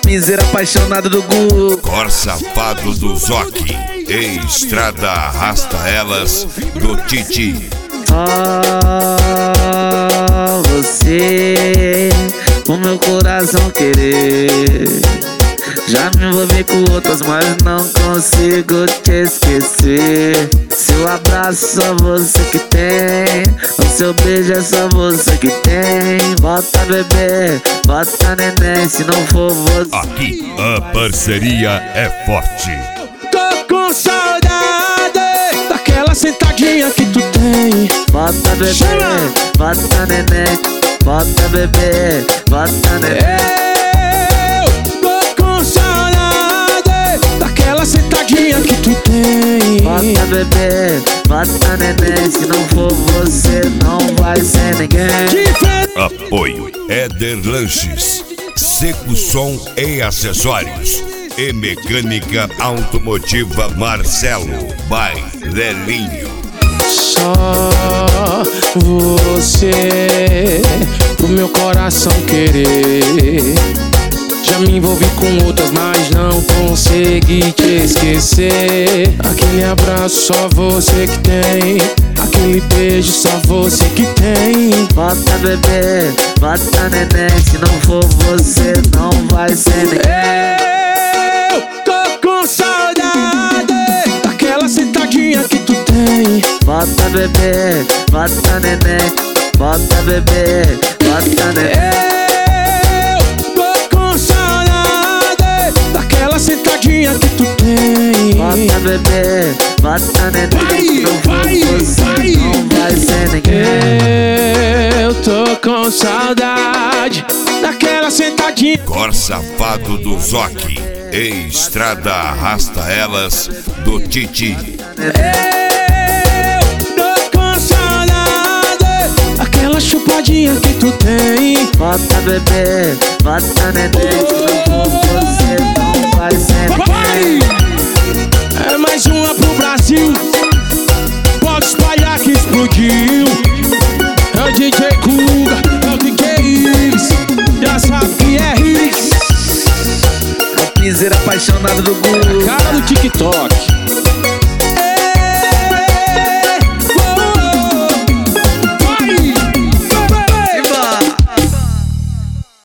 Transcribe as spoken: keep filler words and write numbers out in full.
Miseira apaixonado do Gu. Cor safado do Zoc. Estrada arrasta elas do Titi. Só você, o meu coração querer. Já me envolvi com outras, mas não consigo te esquecer. Seu abraço só você que tem, o seu beijo é só você que tem. Bota bebê, bota neném, se não for você. Aqui a parceria é forte. Tô com saudade daquela sentadinha que tu tem. Bota bebê, Chama! bota neném, bota bebê, bota neném. Eu tô com saudade daquela sentadinha que tu tem. Bota bebê, bota neném, se não for você não vai ser ninguém. Diferente. Apoio Éder Lanches, Seco Som e Acessórios e Mecânica Automotiva Marcelo by Lelinho. Só você, pro meu coração querer. Já me envolvi com outras, mas não consegui te esquecer. Aquele abraço só você que tem, aquele beijo só você que tem. Bota bebê, bota neném, se não for você não vai ser ninguém. Eu tô com saudade daquela sentadinha que tu tem. Bota bebê, bota neném, bota bebê, bota neném. Eu tô com saudade daquela sentadinha que tu tem. Bota bebê, bota neném, se não for vai, você vai. não vai ser ninguém. Eu tô com saudade daquela sentadinha. Cor safado do Zoc. Estrada arrasta elas do Titi. Eu tô com saudade daquela chupadinha que tu tem. Bota bebê, bota neném, se não for você não vai ser Papai, ninguém. é mais uma pro Brasil. Pode espalhar que explodiu. É o D J Kuga, é o D J Iris. Já sabe que é Iris. Miseira apaixonado do Gu. Cara do TikTok.